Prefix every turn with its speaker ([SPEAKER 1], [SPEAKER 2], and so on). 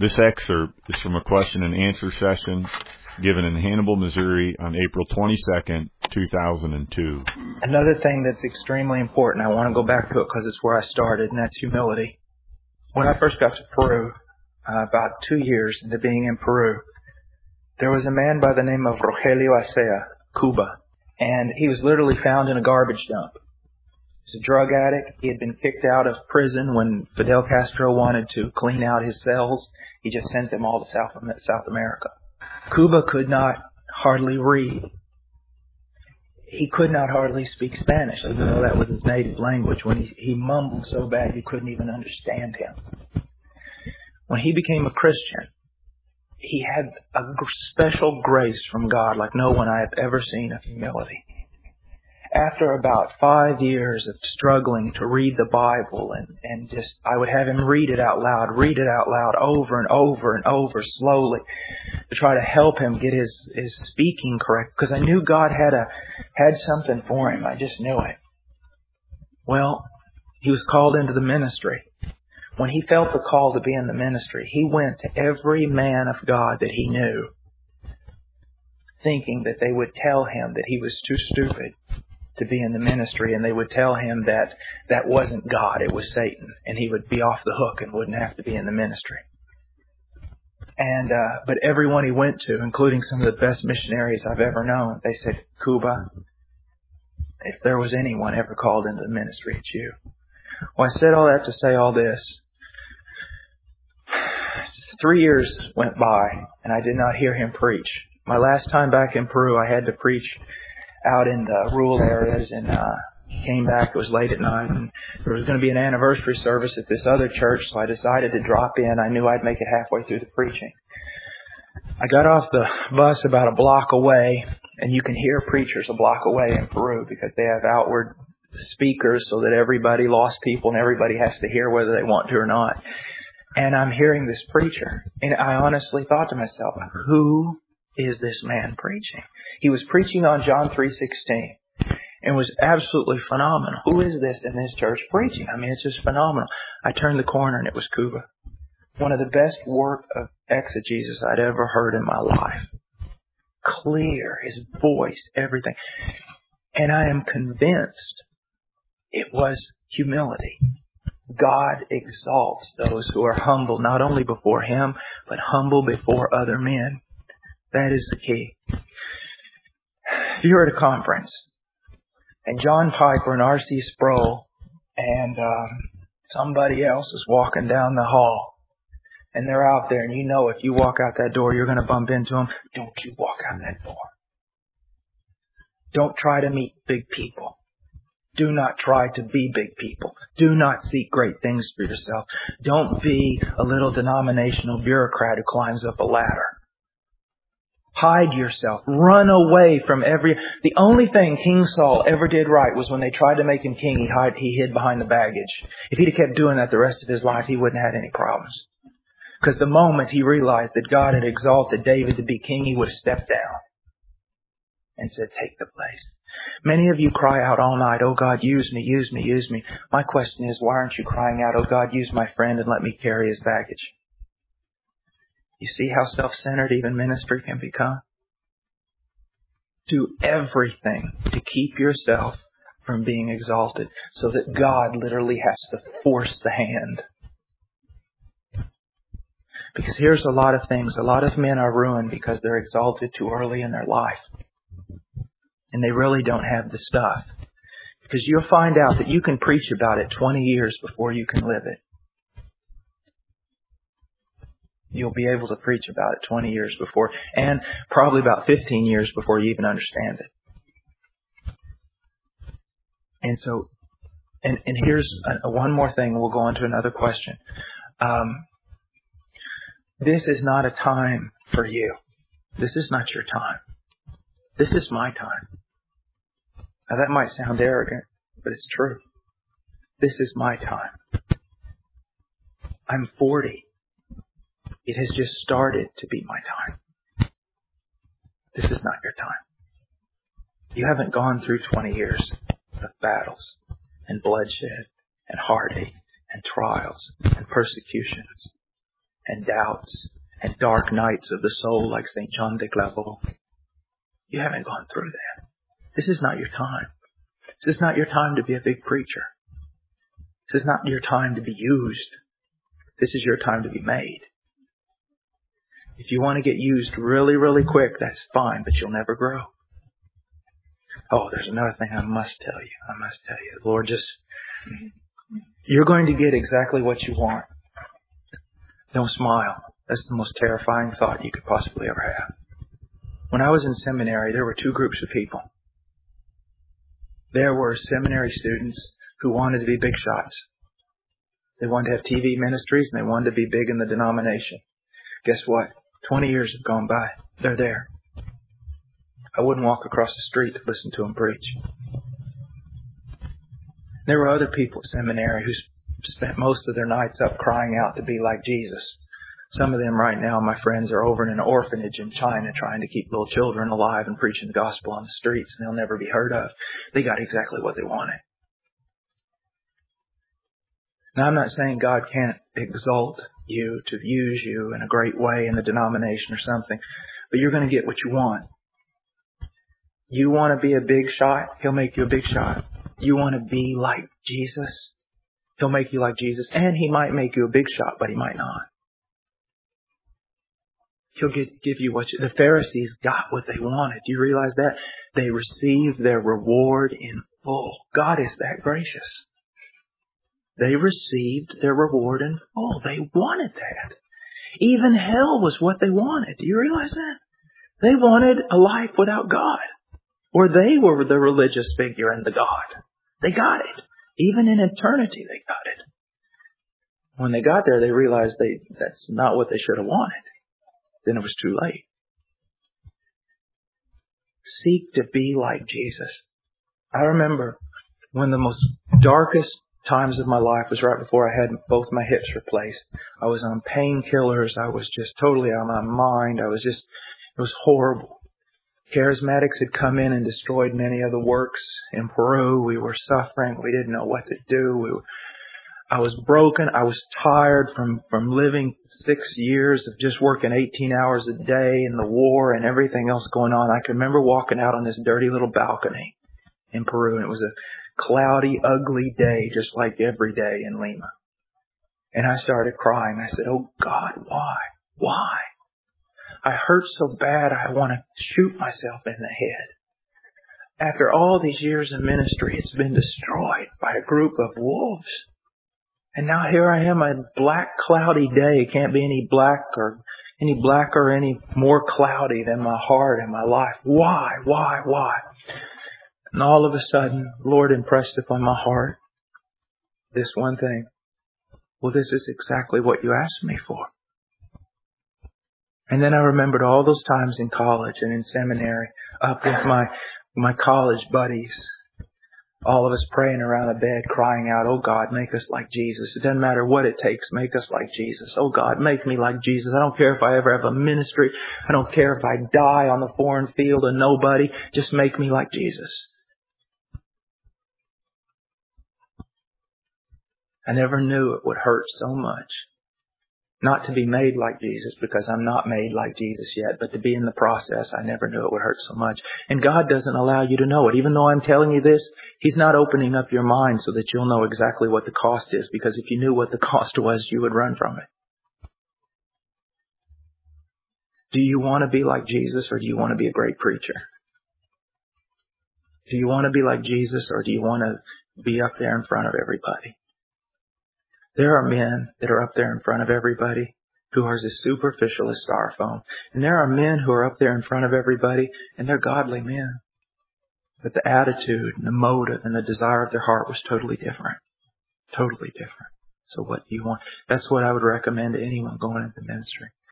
[SPEAKER 1] This excerpt is from a question and answer session given in Hannibal, Missouri on April 22nd, 2002.
[SPEAKER 2] Another thing that's extremely important, I want to go back to it because it's where I started, and that's humility. When I first got to Peru, about 2 years into being in Peru, there was a man by the name of Rogelio Acea, Cuba, and he was literally found in a garbage dump. He's a drug addict. He had been kicked out of prison when Fidel Castro wanted to clean out his cells. He just sent them all to South America. Cuba could not hardly read. He could not hardly speak Spanish, even though that was his native language. When he mumbled so bad you couldn't even understand him. When he became a Christian, he had a special grace from God like no one I have ever seen of humility. After about 5 years of struggling to read the Bible and just, I would have him read it out loud over and over and over slowly to try to help him get his speaking correct, because I knew God had something for him. I just knew it. Well, he was called into the ministry. When he felt the call to be in the ministry, he went to every man of God that he knew, thinking that they would tell him that he was too stupid to be in the ministry, and they would tell him that that wasn't God, it was Satan, and he would be off the hook and wouldn't have to be in the ministry. But everyone he went to, including some of the best missionaries I've ever known, they said, Cuba, if there was anyone ever called into the ministry, it's you. Well, I said all that to say all this. 3 years went by, and I did not hear him preach. My last time back in Peru, I had to preach out in the rural areas, and came back. It was late at night, and there was going to be an anniversary service at this other church, so I decided to drop in. I knew I'd make it halfway through the preaching. I got off the bus about a block away, and you can hear preachers a block away in Peru because they have outward speakers so that everybody, lost people, and everybody has to hear whether they want to or not. And I'm hearing this preacher, and I honestly thought to myself, who is this man preaching? He was preaching on John 3:16 and was absolutely phenomenal. Who is this in this church preaching? I mean, it's just phenomenal. I turned the corner and it was Cuba. One of the best work of exegesis I'd ever heard in my life. Clear, his voice, everything. And I am convinced it was humility. God exalts those who are humble, not only before Him, but humble before other men. That is the key. If you were at a conference, and John Piper and R.C. Sproul and somebody else is walking down the hall, and they're out there, and you know if you walk out that door, you're going to bump into them, don't you walk out that door. Don't try to meet big people. Do not try to be big people. Do not seek great things for yourself. Don't be a little denominational bureaucrat who climbs up a ladder. Hide yourself. Run away from The only thing King Saul ever did right was when they tried to make him king, he hid behind the baggage. If he'd have kept doing that the rest of his life, he wouldn't have had any problems. Because the moment he realized that God had exalted David to be king, he would have stepped down and said, take the place. Many of you cry out all night, oh God, use me, use me, use me. My question is, why aren't you crying out, oh God, use my friend and let me carry his baggage? You see how self-centered even ministry can become? Do everything to keep yourself from being exalted so that God literally has to force the hand. Because here's a lot of things. A lot of men are ruined because they're exalted too early in their life. And they really don't have the stuff. Because you'll find out that you can preach about it 20 years before you can live it. You'll be able to preach about it 20 years before, and probably about 15 years before you even understand it. And so, and here's one more thing, and we'll go on to another question. This is not a time for you. This is not your time. This is my time. Now that might sound arrogant, but it's true. This is my time. I'm 40. It has just started to be my time. This is not your time. You haven't gone through 20 years of battles and bloodshed and heartache and trials and persecutions. and doubts and dark nights of the soul like St. John de Clairvaux. You haven't gone through that. This is not your time. This is not your time to be a big preacher. This is not your time to be used. This is your time to be made. If you want to get used really, really quick, that's fine, but you'll never grow. Oh, there's another thing I must tell you. Lord, you're going to get exactly what you want. Don't smile. That's the most terrifying thought you could possibly ever have. When I was in seminary, there were two groups of people. There were seminary students who wanted to be big shots. They wanted to have TV ministries and they wanted to be big in the denomination. Guess what? 20 years have gone by. They're there. I wouldn't walk across the street to listen to them preach. There were other people at seminary who spent most of their nights up crying out to be like Jesus. Some of them right now, my friends, are over in an orphanage in China trying to keep little children alive and preaching the gospel on the streets, and they'll never be heard of. They got exactly what they wanted. Now, I'm not saying God can't exalt you to use you in a great way in the denomination or something, but you're going to get what you want. You want to be a big shot, He'll make you a big shot. You want to be like Jesus, He'll make you like Jesus, and He might make you a big shot, but He might not. He'll give you what the Pharisees got what they wanted. Do you realize that? They received their reward in full. God is that gracious. They received their reward in full. They wanted that. Even hell was what they wanted. Do you realize that? They wanted a life without God. Or they were the religious figure and the God. They got it. Even in eternity, they got it. When they got there, they realized that's not what they should have wanted. Then it was too late. Seek to be like Jesus. I remember one of the most darkest times of my life was right before I had both my hips replaced. I was on painkillers. I was just totally out of my mind. It was horrible. Charismatics had come in and destroyed many of the works in Peru. We were suffering. We didn't know what to do. I was broken. I was tired from living 6 years of just working 18 hours a day in the war and everything else going on. I can remember walking out on this dirty little balcony in Peru, and it was a cloudy, ugly day, just like every day in Lima. And I started crying. I said, "Oh God, why? Why? I hurt so bad I want to shoot myself in the head. After all these years in ministry, it's been destroyed by a group of wolves. And now here I am, a black, cloudy day. It can't be any blacker, any more cloudy than my heart and my life. Why? And all of a sudden, the Lord impressed upon my heart this one thing. Well, this is exactly what you asked me for. And then I remembered all those times in college and in seminary, up with my college buddies. All of us praying around a bed, crying out, "Oh God, make us like Jesus. It doesn't matter what it takes. Make us like Jesus. Oh God, make me like Jesus. I don't care if I ever have a ministry. I don't care if I die on the foreign field of nobody. Just make me like Jesus." I never knew it would hurt so much. Not to be made like Jesus, because I'm not made like Jesus yet, but to be in the process, I never knew it would hurt so much. And God doesn't allow you to know it. Even though I'm telling you this, He's not opening up your mind so that you'll know exactly what the cost is, because if you knew what the cost was, you would run from it. Do you want to be like Jesus, or do you want to be a great preacher? Do you want to be like Jesus, or do you want to be up there in front of everybody? There are men that are up there in front of everybody who are as superficial as styrofoam. And there are men who are up there in front of everybody, and they're godly men. But the attitude and the motive and the desire of their heart was totally different. Totally different. So what do you want? That's what I would recommend to anyone going into ministry.